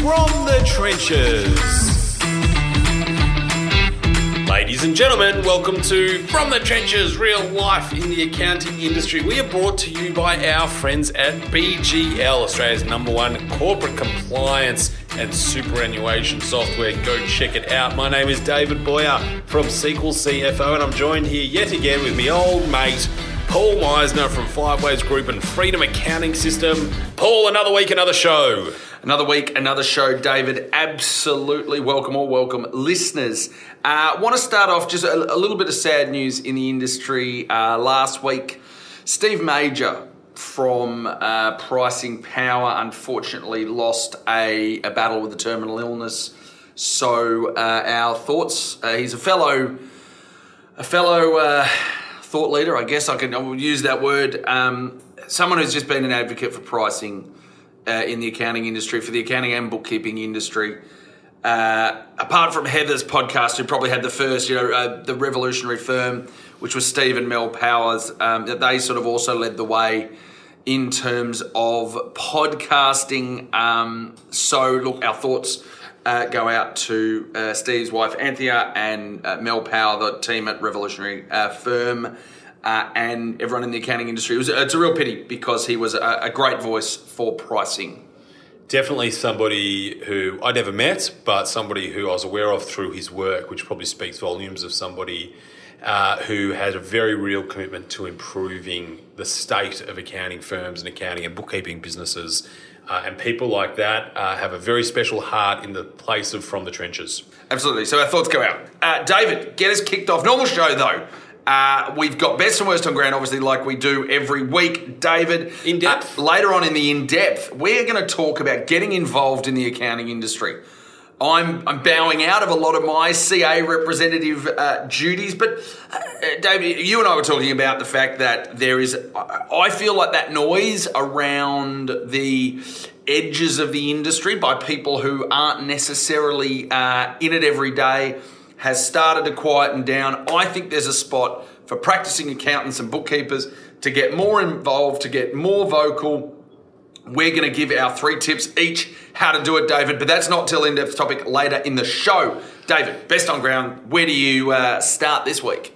From the Trenches. Ladies and gentlemen, welcome to From the Trenches, real life in the accounting industry. We are brought to you by our friends at BGL, Australia's #1 corporate compliance and superannuation software. Go check it out. My name is David Boyer from SQL CFO, and I'm joined here yet again with my old mate, Paul Meisner from Five Ways Group and Freedom Accounting System. Paul, another week, another show. Another week, another show, David. Absolutely welcome, all welcome listeners. Want to start off just a little bit of sad news in the industry. Last week, Steve Major from Pricing Power unfortunately lost a battle with a terminal illness. So our thoughts. He's a fellow thought leader, I guess I will use that word. Someone who's just been an advocate for pricing in the accounting industry, for the accounting and bookkeeping industry. Apart from Heather's podcast, who probably had the first, the revolutionary firm, which was Steve and Mel Powers, that they sort of also led the way in terms of podcasting. So look, our thoughts go out to Steve's wife, Anthea, and Mel Power, the team at Revolutionary Firm, and everyone in the accounting industry. It's a real pity because he was a great voice for pricing. Definitely somebody who I never met, but somebody who I was aware of through his work, which probably speaks volumes of somebody who had a very real commitment to improving the state of accounting firms and accounting and bookkeeping businesses. And people like that have a very special heart in the place of From the Trenches. Absolutely. So our thoughts go out. David, get us kicked off. Normal show, though. We've got best and worst on ground, obviously, like we do every week. David, in depth. Later on in the in-depth, we're going to talk about getting involved in the accounting industry. I'm bowing out of a lot of my CA representative duties, but David, you and I were talking about the fact that there is, I feel like that noise around the edges of the industry by people who aren't necessarily in it every day has started to quieten down. I think there's a spot for practicing accountants and bookkeepers to get more involved, to get more vocal. We're going to give our 3 tips each how to do it, David, but that's not till in-depth topic later in the show. David, best on ground, where do you start this week?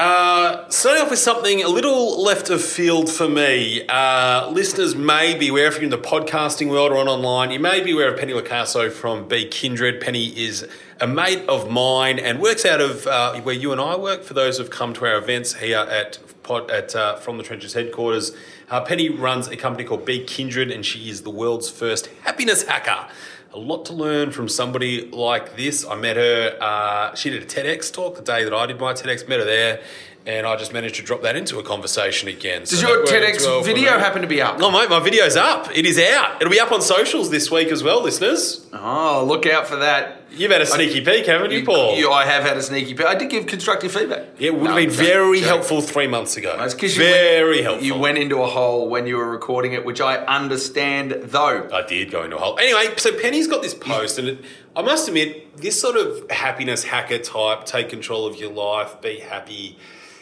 Starting off with something a little left of field for me. Listeners may be aware, if you're in the podcasting world or online, you may be aware of Penny Lacasso from Be Kindred. Penny is a mate of mine and works out of where you and I work, for those who've come to our events here at From the Trenches headquarters. Penny runs a company called Be Kindred, and she is the world's first happiness hacker. A lot to learn from somebody like this. I met her, she did a TEDx talk the day that I did my TEDx, met her there, and I just managed to drop that into a conversation again. Does your TEDx video happen to be up? No, mate, my video's up. It is out. It'll be up on socials this week as well, listeners. Oh, look out for that. You've had a sneaky peek, haven't you, Paul? I have had a sneaky peek. I did give constructive feedback. Yeah, it would have been very helpful 3 months ago. It's because helpful. You went into a hole when you were recording it, which I understand, though. I did go into a hole. Anyway, so Penny's got this post, and I must admit, this sort of happiness hacker type, take control of your life, be happy.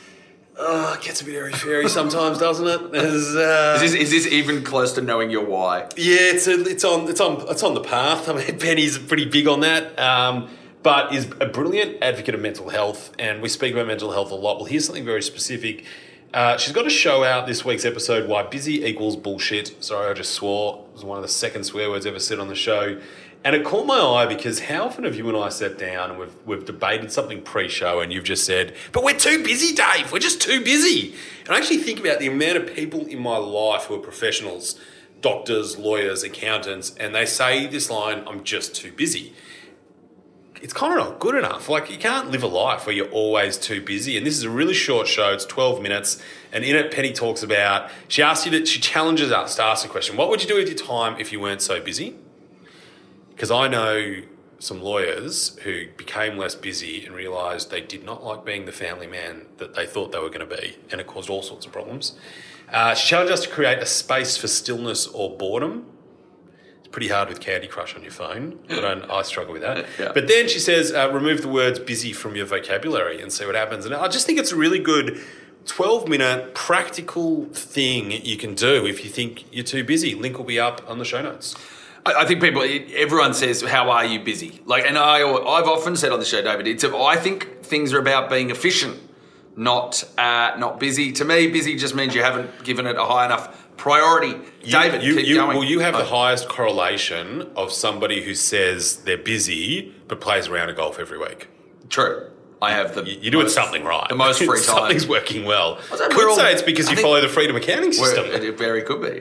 It gets a bit airy-fairy sometimes, doesn't it? Is this even close to knowing your why? Yeah, it's on the path. I mean, Penny's pretty big on that, but is a brilliant advocate of mental health, and we speak about mental health a lot. Well, here's something very specific. She's got a show out this week's episode, Why Busy Equals Bullshit. Sorry, I just swore. It was one of the second swear words ever said on the show. And it caught my eye because how often have you and I sat down and we've debated something pre-show and you've just said, but we're too busy, Dave. We're just too busy. And I actually think about the amount of people in my life who are professionals, doctors, lawyers, accountants, and they say this line, I'm just too busy. It's kind of not good enough. Like, you can't live a life where you're always too busy. And this is a really short show. It's 12 minutes. And in it, Penny talks about, she challenges us to ask a question. What would you do with your time if you weren't so busy? Because I know some lawyers who became less busy and realised they did not like being the family man that they thought they were going to be, and it caused all sorts of problems. She challenged us to create a space for stillness or boredom. It's pretty hard with Candy Crush on your phone, but I struggle with that. Yeah. But then she says, remove the words busy from your vocabulary and see what happens. And I just think it's a really good 12-minute practical thing you can do if you think you're too busy. Link will be up on the show notes. I think everyone says, "How are you busy?" And I've often said on the show, David, I think things are about being efficient, not busy. To me, busy just means you haven't given it a high enough priority. David, keep going. Well, you have the highest correlation of somebody who says they're busy but plays a round of golf every week. True. I have You're doing something right. The most free time. Something's working well. Could say it's because you follow the freedom accounting system. It very could be.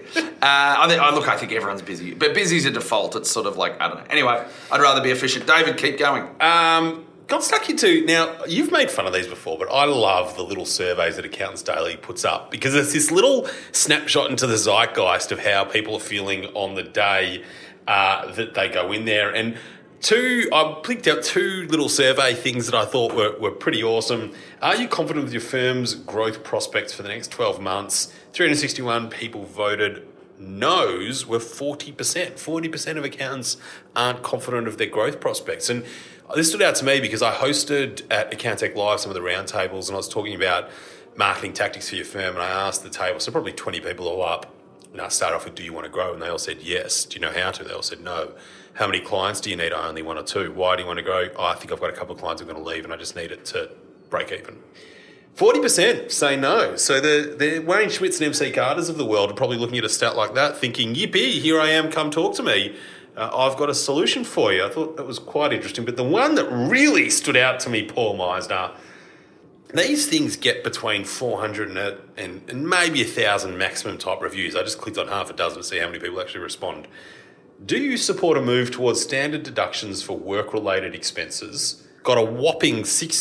I think everyone's busy. But busy's a default. It's sort of like, I don't know. Anyway, I'd rather be efficient. David, keep going. Got stuck into, now, you've made fun of these before, but I love the little surveys that Accountants Daily puts up because it's this little snapshot into the zeitgeist of how people are feeling on the day that they go in there. And I picked out two little survey things that I thought were pretty awesome. Are you confident with your firm's growth prospects for the next 12 months? 361 people voted no's were 40%. 40% of accountants aren't confident of their growth prospects. And this stood out to me because I hosted at Accountech Live some of the roundtables and I was talking about marketing tactics for your firm, and I asked the table, so probably 20 people all up, and I started off with, do you want to grow? And they all said yes. Do you know how to? They all said no. How many clients do you need? I only one or two. Why do you want to grow? I think I've got a couple of clients I'm going to leave and I just need it to break even. 40% say no. So the Wayne Schmitz and MC Carters of the world are probably looking at a stat like that thinking, yippee, here I am, come talk to me. I've got a solution for you. I thought that was quite interesting. But the one that really stood out to me, Paul Meisner, these things get between 400 and maybe 1,000 maximum type reviews. I just clicked on half a dozen to see how many people actually respond. Do you support a move towards standard deductions for work-related expenses? Got a whopping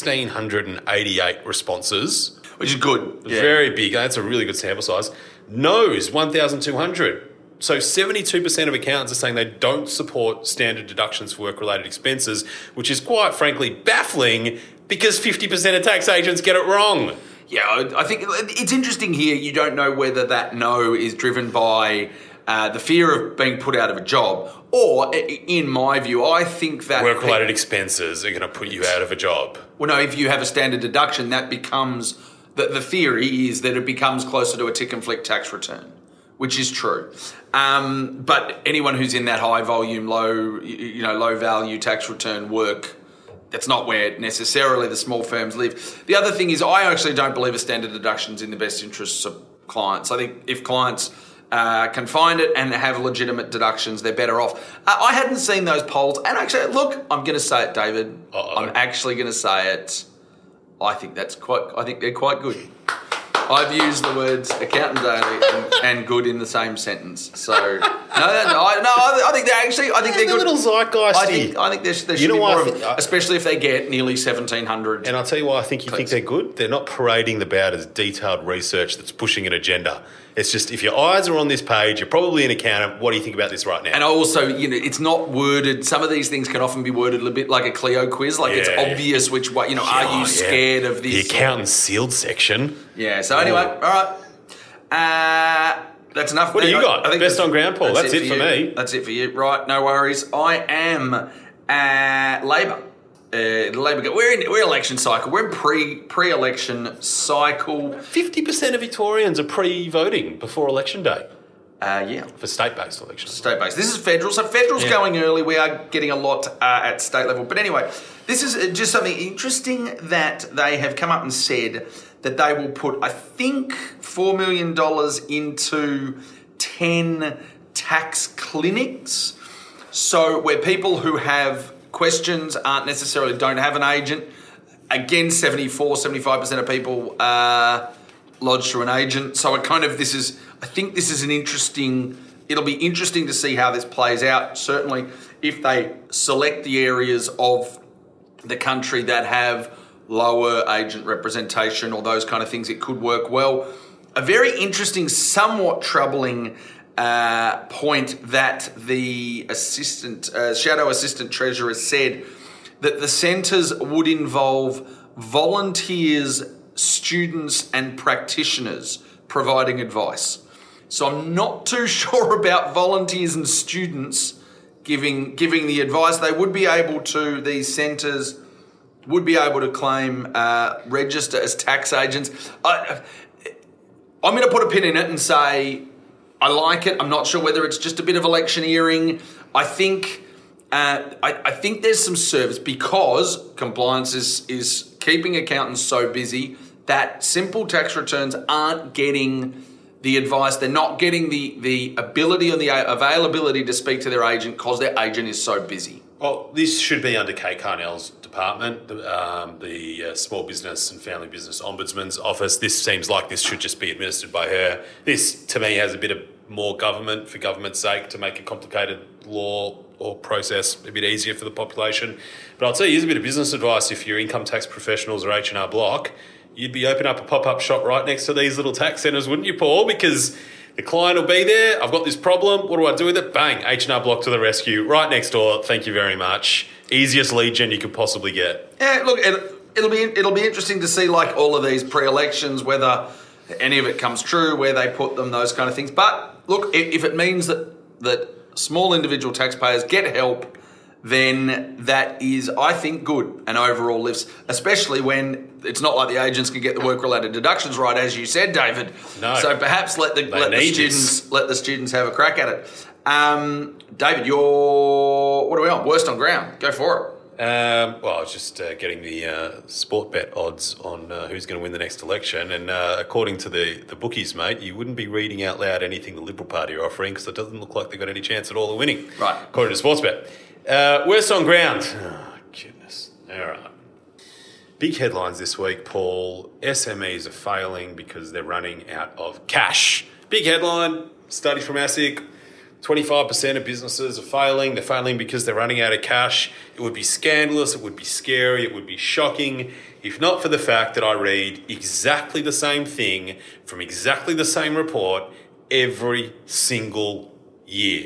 1,688 responses. Which is good. Yeah. Very big. That's a really good sample size. No's, 1,200. So 72% of accountants are saying they don't support standard deductions for work-related expenses, which is quite frankly baffling because 50% of tax agents get it wrong. Yeah, I think it's interesting here. You don't know whether that no is driven by the fear of being put out of a job, or, in my view, I think that work-related expenses are going to put you out of a job. Well, no, if you have a standard deduction, that becomes the theory is that it becomes closer to a tick and flick tax return, which is true. But anyone who's in that high volume, low value tax return work, that's not where necessarily the small firms live. The other thing is, I actually don't believe a standard deduction's in the best interests of clients. I think if clients can find it and have legitimate deductions, they're better off. I hadn't seen those polls, and actually, look, I'm going to say it, David. I'm actually going to say it. I think they're quite good. I've used the words accountant daily and good in the same sentence. So I think they're good. A little zeitgeisty. I think there should be more of it, especially if they get nearly 1,700. And I'll tell you why I think you think they're good. They're not parading about as detailed research that's pushing an agenda. It's just, if your eyes are on this page, you're probably an accountant. What do you think about this right now? And also, it's not worded. Some of these things can often be worded a little bit like a Clio quiz. It's obvious which way, are you scared of this? The accountant's sealed section. Yeah, so anyway, all right. That's enough. What do you got? I think best on ground, Paul. That's it for me. That's it for you. Right, no worries. I am Labor. We're election cycle. We're in pre-election cycle. 50% of Victorians are pre-voting before election day. Yeah. For state-based elections. State-based. This is federal. So federal's going early. We are getting a lot at state level. But anyway, this is just something interesting that they have come up and said that they will put, I think, $4 million into 10 tax clinics. So where people who have questions don't have an agent. Again, 75% of people lodge through an agent. So I think this is it'll be interesting to see how this plays out. Certainly if they select the areas of the country that have lower agent representation or those kind of things, it could work well. A very interesting, somewhat troubling point that the shadow assistant treasurer said, that the centres would involve volunteers, students and practitioners providing advice. So I'm not too sure about volunteers and students giving the advice. They would be able to, these centres would be able to claim, register as tax agents. I'm going to put a pin in it and say, I like it. I'm not sure whether it's just a bit of electioneering. I think I think there's some service because compliance is keeping accountants so busy that simple tax returns aren't getting the advice. They're not getting the ability or the availability to speak to their agent because their agent is so busy. Well, this should be under Kate Carnell's department, the Small Business and Family Business Ombudsman's office. This seems like this should just be administered by her. This, to me, has a bit of more government for government's sake to make a complicated law or process a bit easier for the population. But I'll tell you, here's a bit of business advice. If you're income tax professionals or H&R Block, you'd be opening up a pop-up shop right next to these little tax centres, wouldn't you, Paul? Because the client will be there. I've got this problem. What do I do with it? Bang, H&R Block to the rescue. Right next door. Thank you very much. Easiest lead gen you could possibly get. Yeah, look, it'll be interesting to see, like, all of these pre-elections, whether any of it comes true, where they put them, those kind of things. But look, if it means that small individual taxpayers get help, then that is, I think, good and overall lifts, especially when it's not like the agents can get the work-related deductions right, as you said, David. No. So perhaps let the students have a crack at it. David, what are we on? Worst on ground. Go for it. Well, I was just getting the sport bet odds on who's going to win the next election. And according to the bookies, mate, you wouldn't be reading out loud anything the Liberal Party are offering because it doesn't look like they've got any chance at all of winning. Right. According to Sportsbet. Worst on ground. Oh, goodness. All right. Big headlines this week, Paul. SMEs are failing because they're running out of cash. Big headline, study from ASIC. 25% of businesses are failing. They're failing because they're running out of cash. It would be scandalous. It would be scary. It would be shocking if not for the fact that I read exactly the same thing from exactly the same report every single year.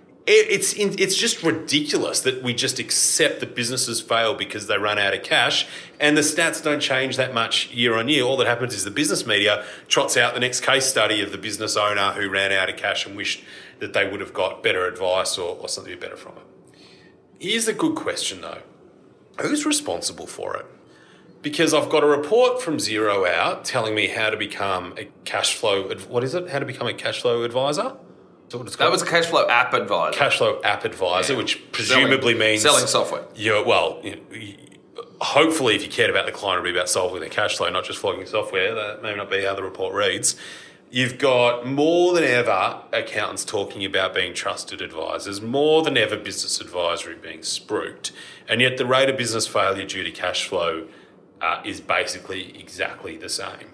It's just ridiculous that we just accept that businesses fail because they run out of cash, and the stats don't change that much year on year. All that happens is the business media trots out the next case study of the business owner who ran out of cash and wished that they would have got better advice or something better from it. Here's the good question though. Who's responsible for it? Because I've got a report from Xero out telling me how to become a cash flow... What is it? How to become a cash flow advisor? That was a cash flow app advisor. Cash flow app advisor, which presumably means... Selling software. Yeah, well, hopefully if you cared about the client, it would be about solving their cash flow, not just flogging software. That may not be how the report reads. You've got more than ever accountants talking about being trusted advisors, more than ever business advisory being spruiked, and yet the rate of business failure due to cash flow is basically exactly the same.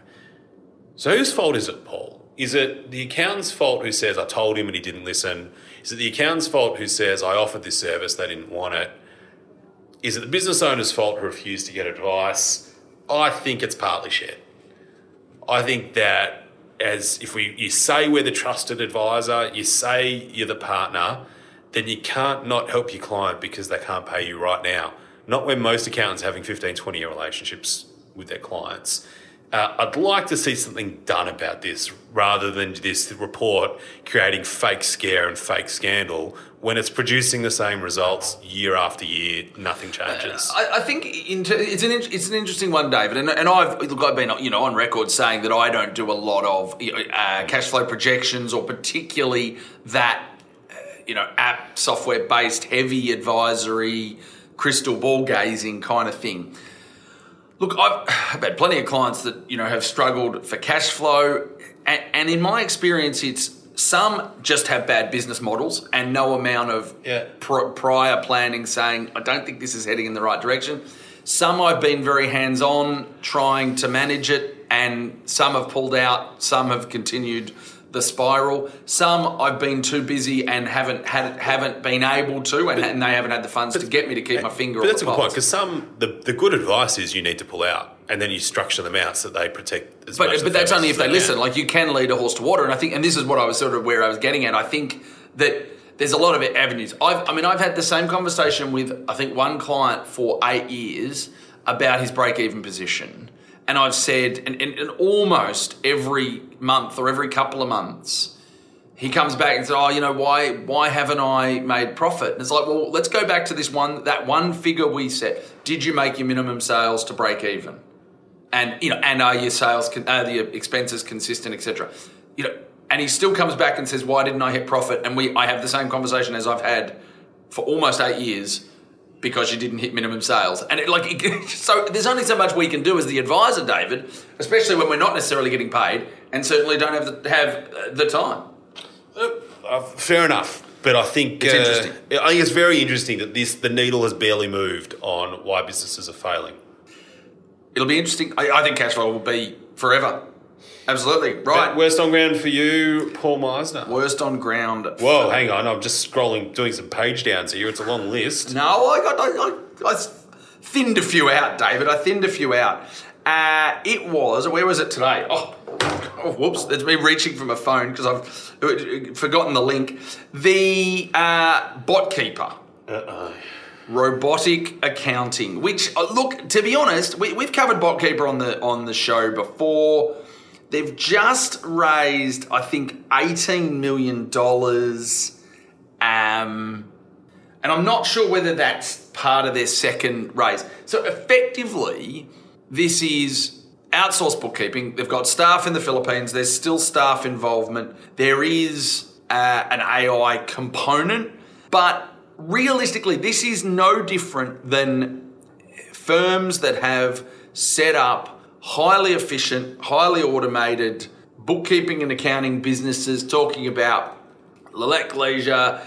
So whose fault is it, Paul? Is it the accountant's fault who says, I told him and he didn't listen? Is it the accountant's fault who says, I offered this service, they didn't want it? Is it the business owner's fault who refused to get advice? I think it's partly shared. I think that you say we're the trusted advisor, you say you're the partner, then you can't not help your client because they can't pay you right now. Not when most accountants are having 15, 20-year relationships with their clients. I'd like to see something done about this rather than this report creating fake scare and fake scandal when it's producing the same results year after year, nothing changes. I think it's an interesting one, David, and I've been on record saying that I don't do a lot of cash flow projections or particularly that app software based heavy advisory crystal ball gazing kind of thing. Look, I've had plenty of clients that, have struggled for cash flow. And in my experience, it's some just have bad business models and no amount of prior planning saying, I don't think this is heading in the right direction. Some I've been very hands-on trying to manage it, and some have pulled out, some have continued the spiral. Some I've been too busy and haven't been able to, and they haven't had the funds to get me to keep my finger on the pulse. But that's a good point, because the good advice is you need to pull out, and then you structure them out so that they protect as much. But that's only if they listen. Like, you can lead a horse to water, and this is what I was where I was getting at. I think that there's a lot of avenues. I've had the same conversation with, I think, one client for 8 years about his break-even position. And I've said, and almost every month or every couple of months, he comes back and says, why haven't I made profit? And it's like, well, let's go back to that one figure we set. Did you make your minimum sales to break even? And, and are your sales, are your expenses consistent, etc.? And he still comes back and says, why didn't I hit profit? And I have the same conversation as I've had for almost 8 years, because you didn't hit minimum sales. And so there's only so much we can do as the advisor, David, especially when we're not necessarily getting paid and certainly don't have the time. Fair enough. But I think it's interesting. I think it's very interesting that the needle has barely moved on why businesses are failing. It'll be interesting. I think cash flow will be forever. Absolutely. Right. Worst on ground for you, Paul Meisner. Worst on ground. Whoa, hang on. I'm just scrolling, doing some page downs here. It's a long list. No, I thinned a few out, David. I thinned a few out. It was, where was it today? Oh, whoops. It's me reaching for my phone because I've forgotten the link. The BotKeeper. Robotic accounting, which, look, to be honest, we've covered BotKeeper on the show before. They've just raised, I think, $18 million. And I'm not sure whether that's part of their second raise. So effectively, this is outsourced bookkeeping. They've got staff in the Philippines. There's still staff involvement. There is an AI component. But realistically, this is no different than firms that have set up highly efficient, highly automated bookkeeping and accounting businesses, talking about Lelec Leisure,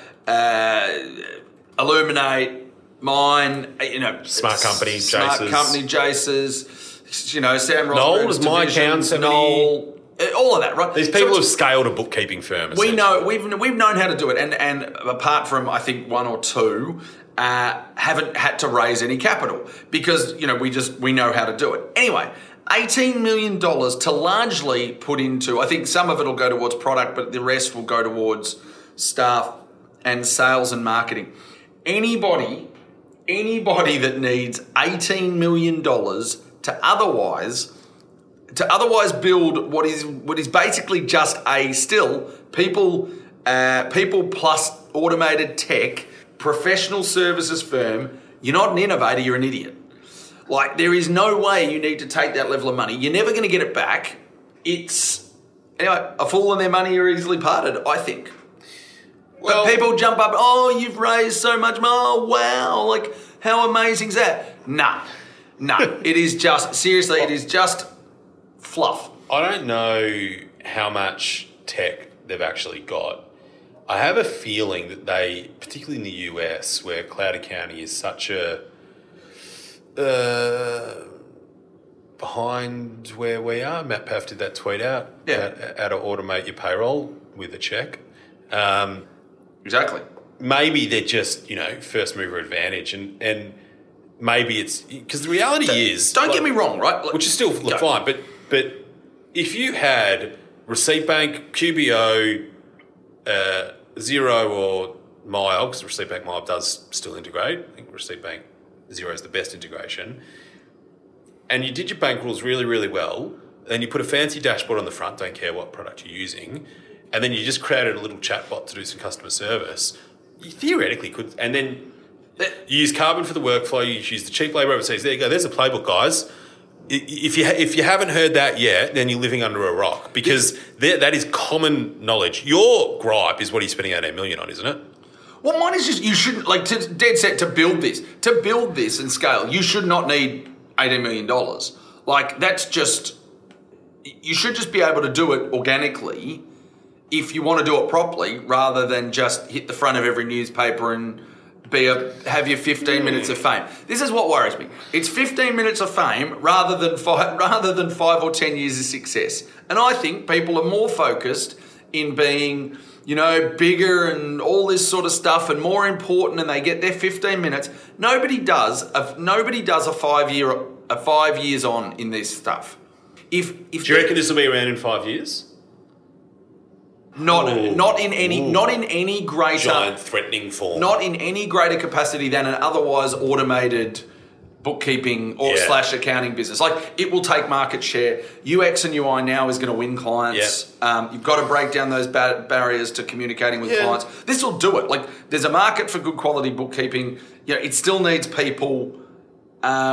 Illuminate, Mine, Smart Company, Jace's, Sam Rosberg, Noel is my account, Noel, all of that, right? These people have scaled a bookkeeping firm. We know we've known how to do it, and apart from I think one or two, haven't had to raise any capital because we know how to do it. Anyway, $18 million to largely put into, I think some of it will go towards product, but the rest will go towards staff and sales and marketing. Anybody that needs $18 million to otherwise build what is basically just a people plus automated tech professional services firm, you're not an innovator, you're an idiot. Like, there is no way you need to take that level of money. You're never going to get it back. Anyway, a fool and their money are easily parted, I think. Well, but people jump up, you've raised so much, wow, like, how amazing is that? No, it is just, seriously, it is just fluff. I don't know how much tech they've actually got. I have a feeling that they, particularly in the US, where cloud accounting is such a behind where we are. Matt Paff did that tweet out. Yeah. How to automate your payroll with a check. Exactly. Maybe they're just, first mover advantage, and maybe it's because the reality is, don't get me wrong, right? Which is still fine, but if you had Receipt Bank, QBO, Xero or Mile, because Receipt Bank Mile does still integrate. I think Receipt Bank Xero is the best integration. And you did your bank rules really, really well. And you put a fancy dashboard on the front, don't care what product you're using. And then you just created a little chatbot to do some customer service. You theoretically could. And then you use Carbon for the workflow. You use the cheap labour overseas. There you go. There's a playbook, guys. If you haven't heard that yet, then you're living under a rock, because that is common knowledge. Your gripe is what he's spending $18 million on, isn't it? Well, mine is just, you shouldn't, dead set to build this and scale, you should not need $18 million. That's just, you should just be able to do it organically if you want to do it properly, rather than just hit the front of every newspaper and have your 15 minutes of fame. This is what worries me. It's 15 minutes of fame rather than 5 or 10 years of success. And I think people are more focused in being, bigger and all this sort of stuff and more important, and they get their 15 minutes. Nobody does a 5 years on in this stuff. Do you reckon this will be around in 5 years? Not in any greater giant threatening form. Not in any greater capacity than an otherwise automated bookkeeping or / accounting business. It will take market share. UX and UI now is going to win clients. Yeah. You've got to break down those barriers to communicating with clients. This will do it. There's a market for good quality bookkeeping. It still needs people.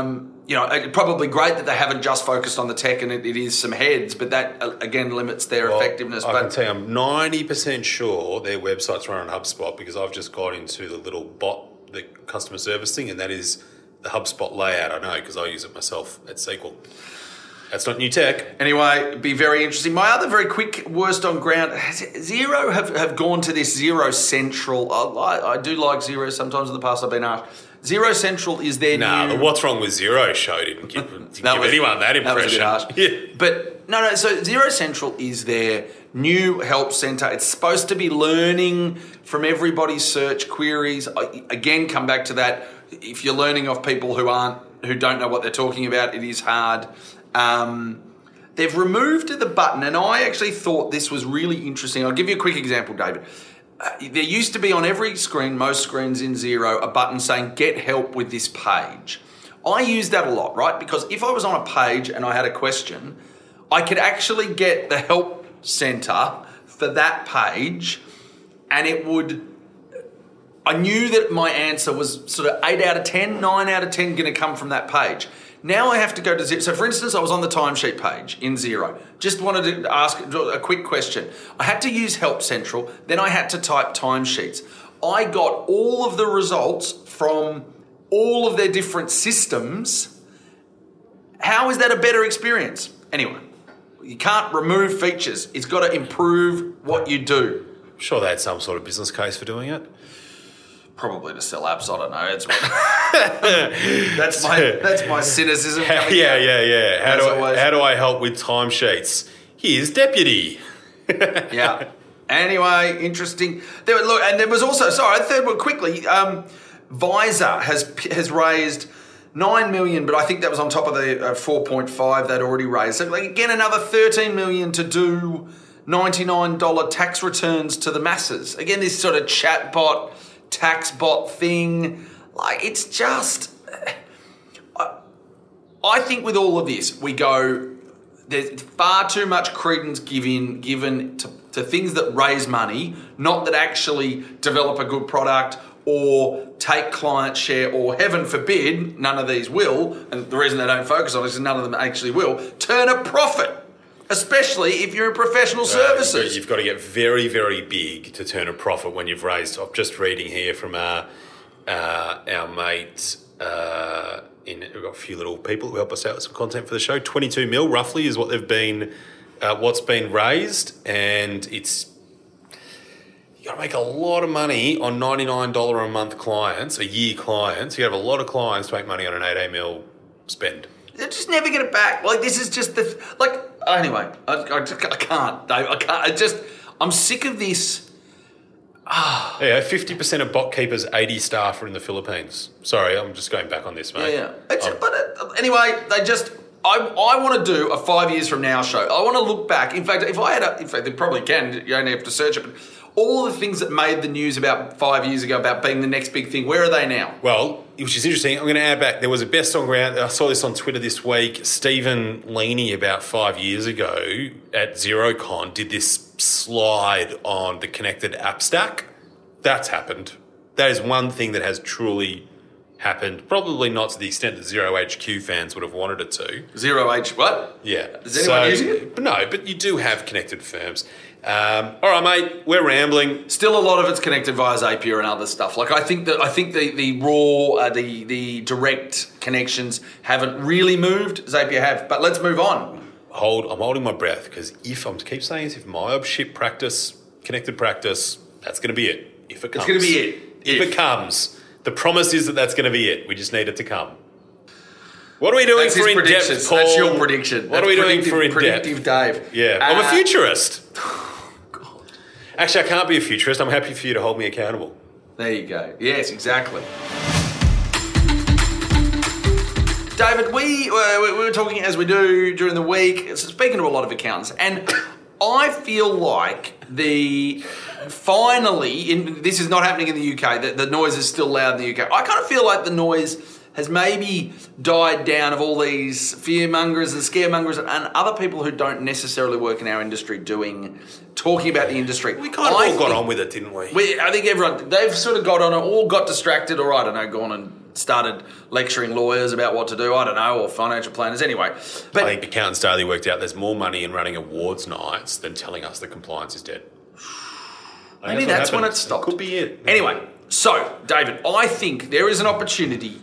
probably great that they haven't just focused on the tech and it is some heads, but that, again, limits their effectiveness. I can tell you, I'm 90% sure their website's run on HubSpot because I've just got into the little bot, the customer service thing, and that is the HubSpot layout. I know because I use it myself at SQL. That's not new tech. Anyway, it'd be very interesting. My other very quick worst on ground, Xero have gone to this Xero Central. I do like Xero sometimes in the past I've been asked. Xero Central is their new... the What's Wrong with Xero show didn't give anyone that impression. That was a bit harsh. Yeah. But no, so Xero Central is their new help centre. It's supposed to be learning from everybody's search queries. Again, come back to that. If you're learning off people who don't know what they're talking about, it is hard. They've removed the button, and I actually thought this was really interesting. I'll give you a quick example, David. There used to be on every screen, most screens in Xero, a button saying, get help with this page. I use that a lot, right? Because if I was on a page and I had a question, I could actually get the help center for that page, and I knew that my answer was sort of 8 out of 10, 9 out of 10 going to come from that page. Now I have to go to Xero. So for instance, I was on the timesheet page in Xero. Just wanted to ask a quick question. I had to use Help Central. Then I had to type timesheets. I got all of the results from all of their different systems. How is that a better experience? Anyway, you can't remove features. It's got to improve what you do. I'm sure they had some sort of business case for doing it. Probably to sell apps. I don't know. That's my cynicism. Yeah. How do I help with timesheets? Here's deputy. Yeah. Anyway, interesting. There was also third one quickly. Visor has raised $9 million, but I think that was on top of the 4.5 they'd already raised. So again, another $13 million to do $99 tax returns to the masses. Again, this sort of chatbot, tax bot thing, it's just... I think with all of this, there's far too much credence given to things that raise money, not that actually develop a good product or take client share, or heaven forbid, none of these will, and the reason they don't focus on it is none of them actually will, turn a profit. Especially if you're in professional services. You've got to get very, very big to turn a profit when you've raised... I'm just reading here from our mate... we've got a few little people who help us out with some content for the show. 22 mil, roughly, is what they've been... what's been raised. And it's... You got to make a lot of money on $99 a month clients, a year clients. You have a lot of clients to make money on an 18 mil spend. They'll just never get it back. This is just anyway, I can't, Dave. I can't. I'm sick of this. Yeah, 50% of BotKeeper's 80 staff are in the Philippines. Sorry, I'm just going back on this, mate. Yeah. Anyway, I want to do a 5 years from now show. I want to look back. In fact, they probably can. You only have to search it. But all the things that made the news about 5 years ago about being the next big thing, where are they now? Well, which is interesting. I'm going to add back, there was a best on ground. I saw this on Twitter this week. Stephen Leaney, about 5 years ago at XeroCon, did this slide on the connected app stack. That's happened. That is one thing that has truly happened. Probably not to the extent that Xero HQ fans would have wanted it to. Xero H what? Yeah. Is anyone using it? No, but you do have connected firms. All right, mate, we're rambling. Still, a lot of it's connected via Zapier and other stuff. I think the raw, the direct connections haven't really moved. Zapier have, but let's move on. I'm holding my breath because if MyOb ship practice, connected practice, that's going to be it. If it comes, it's going to be it. If it comes, the promise is that that's going to be it. We just need it to come. What are we doing for in-depth, Paul? That's your prediction. What are we doing for in-depth? Predictive Dave. Yeah, I'm a futurist. Actually, I can't be a futurist. I'm happy for you to hold me accountable. There you go. Yes, exactly. David, we were talking, as we do during the week, speaking to a lot of accountants, and I feel like this is not happening in the UK, the noise is still loud in the UK. I kind of feel like the noise has maybe died down of all these fearmongers and scaremongers and other people who don't necessarily work in our industry talking about the industry. We kind of all got on with it, didn't we? I think they've sort of got on it, all got distracted, or I don't know, gone and started lecturing lawyers about what to do. I don't know, or financial planners. Anyway, but I think Accountants Daily worked out there's more money in running awards nights than telling us that compliance is dead. Maybe that's when it stopped. Could be it. Anyway, so David, I think there is an opportunity.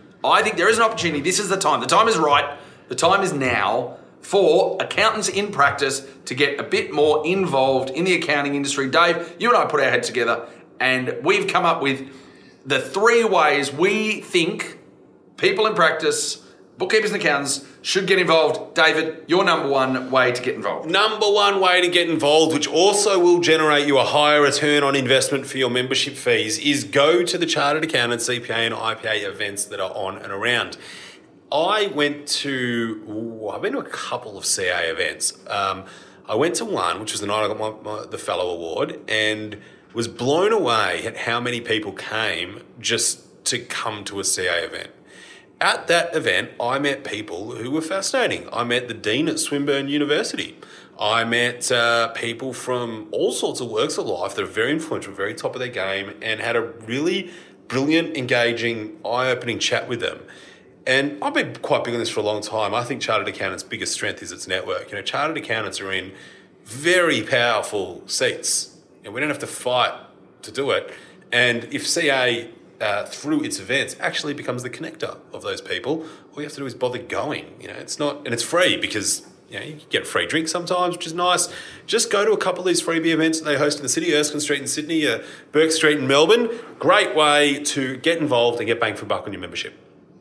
This is the time. The time is right. The time is now for accountants in practice to get a bit more involved in the accounting industry. Dave, you and I put our heads together and we've come up with the 3 ways we think people in practice, bookkeepers and accountants, should get involved. David, your number 1 way to get involved. Number 1 way to get involved, which also will generate you a higher return on investment for your membership fees, is go to the Chartered Accountant, CPA and IPA events that are on and around. I've been to a couple of CA events. I went to one, which was the night I got the Fellow Award, and was blown away at how many people came just to come to a CA event. At that event, I met people who were fascinating. I met the Dean at Swinburne University. I met people from all sorts of walks of life that are very influential, very top of their game, and had a really brilliant, engaging, eye-opening chat with them. And I've been quite big on this for a long time. I think Chartered Accountants' biggest strength is its network. Chartered Accountants are in very powerful seats. We don't have to fight to do it. And if CA, through its events, actually becomes the connector of those people, all you have to do is bother going. It's not, and it's free because you get a free drink sometimes, which is nice. Just go to a couple of these freebie events that they host in the city, Erskine Street in Sydney, Burke Street in Melbourne. Great way to get involved and get bang for buck on your membership.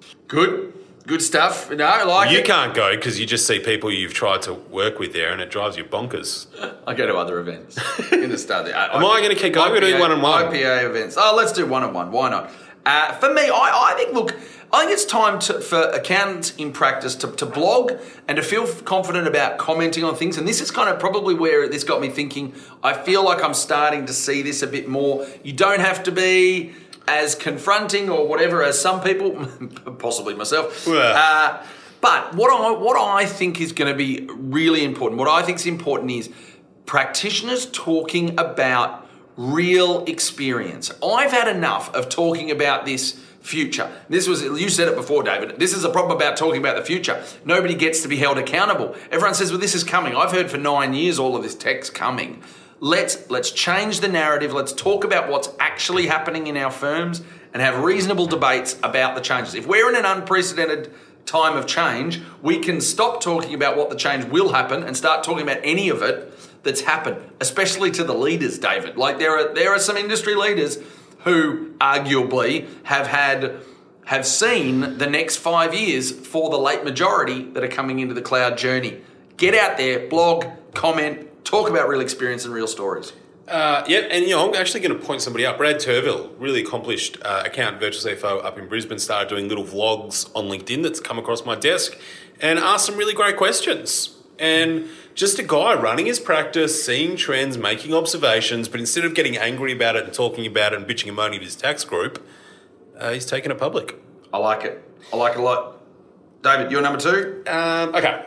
Good stuff. No, I like it. You can't go because you just see people you've tried to work with there and it drives you bonkers. I go to other events in the start. Am I going to keep going? We're doing one-on-one. IPA events. Oh, let's do one-on-one. Why not? For me, I think it's time for accountants in practice to blog and to feel confident about commenting on things. And this is kind of probably where this got me thinking. I feel like I'm starting to see this a bit more. You don't have to be as confronting or whatever as some people, possibly myself. Yeah. But what I think is going to be really important, what I think is important is practitioners talking about real experience. I've had enough of talking about this future. You said it before, David. This is a problem about talking about the future. Nobody gets to be held accountable. Everyone says, well, this is coming. I've heard for 9 years all of this tech's coming. Let's change the narrative. Let's talk about what's actually happening in our firms and have reasonable debates about the changes. If we're in an unprecedented time of change, we can stop talking about what the change will happen and start talking about any of it that's happened, especially to the leaders, David. Like there are some industry leaders who arguably have seen the next 5 years for the late majority that are coming into the cloud journey. Get out there, blog, comment, talk about real experience and real stories. And I'm actually going to point somebody up. Brad Turville, really accomplished accountant, virtual CFO up in Brisbane, started doing little vlogs on LinkedIn that's come across my desk and asked some really great questions. And just a guy running his practice, seeing trends, making observations, but instead of getting angry about it and talking about it and bitching and moaning at his tax group, he's taken it public. I like it. I like it a lot. David, you're number 2? Okay.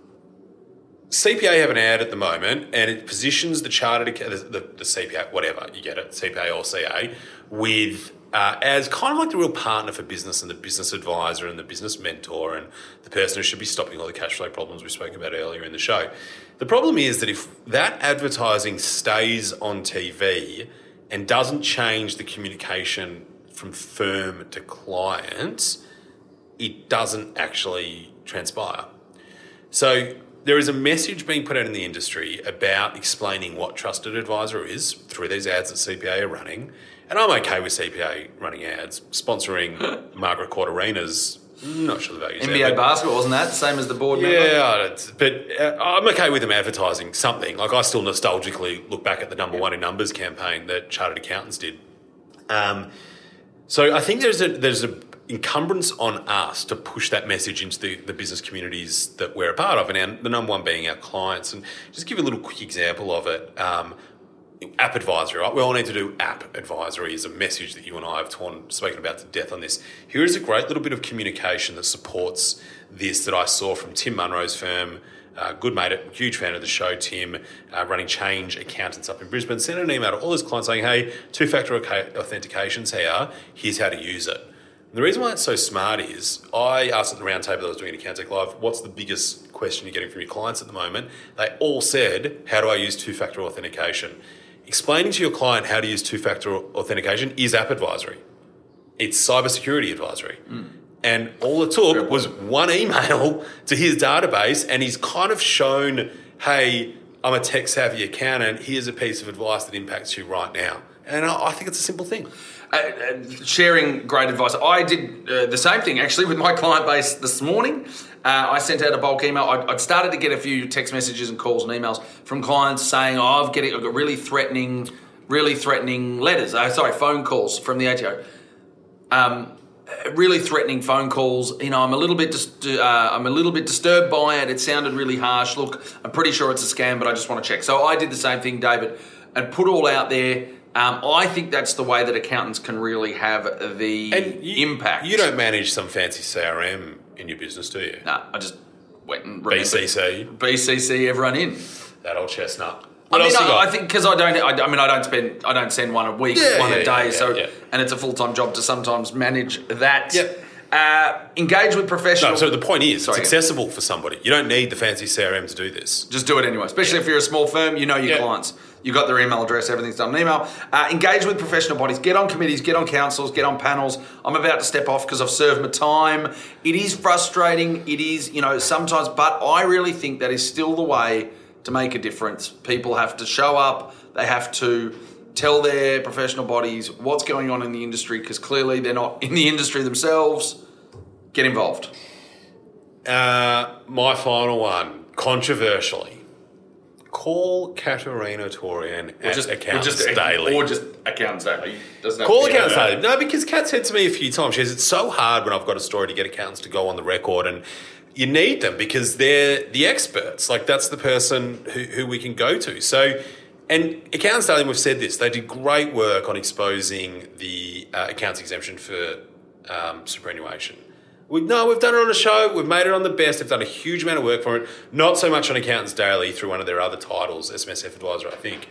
CPA have an ad at the moment, and it positions the chartered the CPA, whatever you get it, CPA or CA, with as kind of like the real partner for business and the business advisor and the business mentor and the person who should be stopping all the cash flow problems we spoke about earlier in the show. The problem is that if that advertising stays on TV and doesn't change the communication from firm to client, it doesn't actually transpire. So there is a message being put out in the industry about explaining what Trusted Advisor is through these ads that CPA are running. And I'm okay with CPA running ads, sponsoring Margaret Court Arenas. I'm not sure the value's NBA there, basketball, wasn't that? Same as the board member? Yeah, but I'm okay with them advertising something. Like I still nostalgically look back at the number 1 in numbers campaign that Chartered Accountants did. So I think there's a encumbrance on us to push that message into the business communities that we're a part of, and the number 1 being our clients. And just give you a little quick example of it. App advisory, right? We all need to do app advisory is a message that you and I have spoken about to death on this. Here is a great little bit of communication that supports this that I saw from Tim Munro's firm, good mate, huge fan of the show, Tim, running Change Accountants up in Brisbane, sent an email to all his clients saying, hey, 2-factor authentication's here, here's how to use it. The reason why it's so smart is I asked at the round table that I was doing at Accountech Live, what's the biggest question you're getting from your clients at the moment? They all said, how do I use two-factor authentication? Explaining to your client how to use two-factor authentication is app advisory. It's cybersecurity advisory. And all it took was one email to his database, and he's kind of shown, hey, I'm a tech-savvy accountant. Here's a piece of advice that impacts you right now. And I think it's a simple thing. Sharing great advice. I did the same thing actually with my client base this morning. I sent out a bulk email. I'd started to get a few text messages and calls and emails from clients saying, I've got really threatening letters. Phone calls from the ATO. Really threatening phone calls. You know, I'm a little bit disturbed by it. It sounded really harsh. Look, I'm pretty sure it's a scam, but I just want to check. So I did the same thing, David, and put all out there. I think that's the way that accountants can really have the impact. You don't manage some fancy CRM in your business, do you? No, I just went and BCC everyone in. That old chestnut. I think because I don't send one a week, a day. And it's a full-time job to sometimes manage that. Yep. Engage with professionals. So the point is, it's accessible for somebody. You don't need the fancy CRM to do this. Just do it anyway. Especially if you're a small firm, you know your clients. You got their email address, everything's done in email. Engage with professional bodies. Get on committees, get on councils, get on panels. I'm about to step off because I've served my time. It is frustrating. It is, sometimes, but I really think that is still the way to make a difference. People have to show up. They have to tell their professional bodies what's going on in the industry because clearly they're not in the industry themselves. Get involved. My final one, controversially. Call Katerina Torian at Accountants Daily. Or just Accountants Daily. Call Accountants Daily. No, because Kat said to me a few times, she says, it's so hard when I've got a story to get accountants to go on the record, and you need them because they're the experts. Like, that's the person who we can go to. So, and Accountants Daily, we've said this, they did great work on exposing the accounts exemption for superannuation. We've done it on a show. We've made it on the best. They've done a huge amount of work for it. Not so much on Accountants Daily through one of their other titles, SMSF Advisor, I think.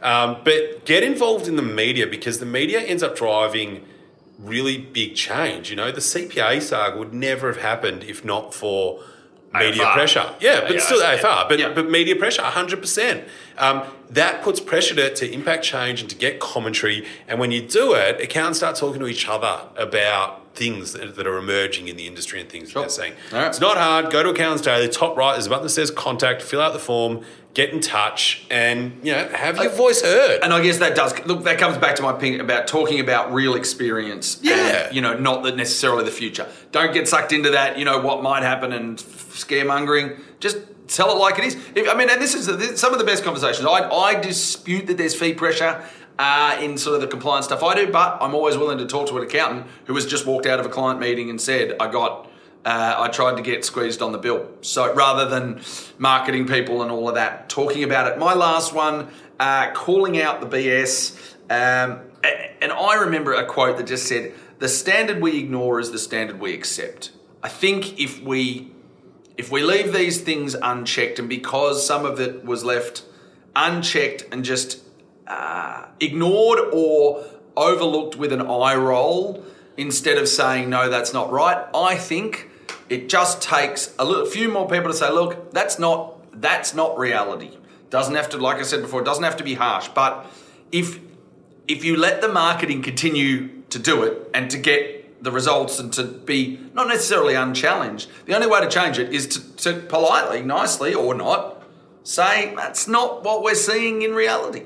But get involved in the media because the media ends up driving really big change. The CPA saga would never have happened if not for media AFR. Pressure. Still AFR, but media pressure, 100%. That puts pressure to impact change and to get commentary. And when you do it, accountants start talking to each other about things that are emerging in the industry and things that they're saying. Right. It's not hard. Go to Accountants Daily. Top right, there's a button that says contact. Fill out the form. Get in touch and have your voice heard. And I guess that comes back to my opinion about talking about real experience. Yeah. And, not necessarily the future. Don't get sucked into that. What might happen and scaremongering. Just tell it like it is. And this is some of the best conversations. I dispute that there's fee pressure in sort of the compliance stuff I do, but I'm always willing to talk to an accountant who has just walked out of a client meeting and said, I tried to get squeezed on the bill. So rather than marketing people and all of that, talking about it. My last one, calling out the BS. And I remember a quote that just said, the standard we ignore is the standard we accept. I think if we leave these things unchecked, and because some of it was left unchecked and just ignored or overlooked with an eye roll instead of saying, no, that's not right, I think it just takes a few more people to say, look, that's not reality. Doesn't have to, like I said before, it doesn't have to be harsh. But if you let the marketing continue to do it and to get the results and to be not necessarily unchallenged, the only way to change it is to politely, nicely or not, say that's not what we're seeing in reality.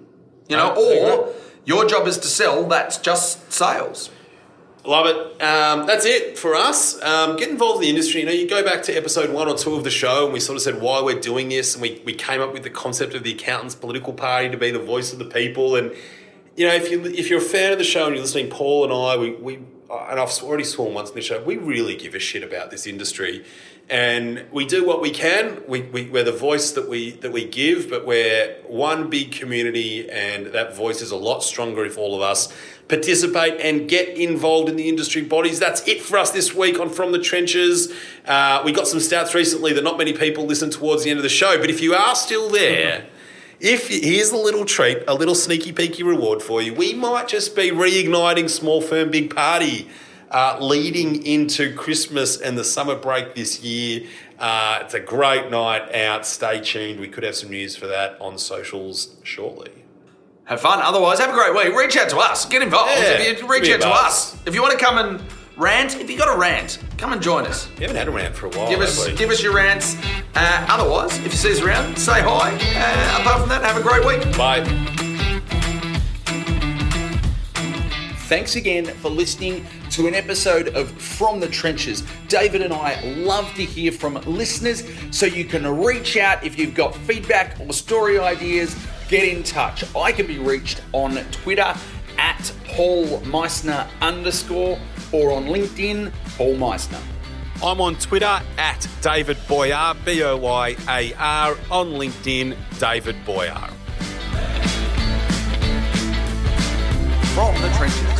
Or your job is to sell, that's just sales. Love it. That's it for us. Get involved in the industry. You go back to episode 1 or 2 of the show and we sort of said why we're doing this, and we came up with the concept of the accountants' political party to be the voice of the people. And if you're a fan of the show and you're listening, Paul and I, we and I've already sworn once in the show, we really give a shit about this industry, and we do what we can. We're the voice that we give, but we're one big community, and that voice is a lot stronger if all of us participate and get involved in the industry bodies. That's it for us this week on From the Trenches. We got some stats recently that not many people listen towards the end of the show, but if you are still there, here's a little treat, a little sneaky peeky reward for you. We might just be reigniting Small Firm Big Party leading into Christmas and the summer break this year. It's a great night out. Stay tuned. We could have some news for that on socials shortly. Have fun. Otherwise, have a great week. Reach out to us. Get involved. Yeah, Reach out to us. If you want to come and rant, if you got a rant, come and join us. We haven't had a rant for a while. Give us your rants. Otherwise, if you see us around, say hi. Apart from that, have a great week. Bye. Thanks again for listening to an episode of From the Trenches. David and I love to hear from listeners, so you can reach out if you've got feedback or story ideas. Get in touch. I can be reached on Twitter at Paul Meissner _ or on LinkedIn, Paul Meissner. I'm on Twitter at David Boyar, Boyar, on LinkedIn, David Boyar. From the Trenches.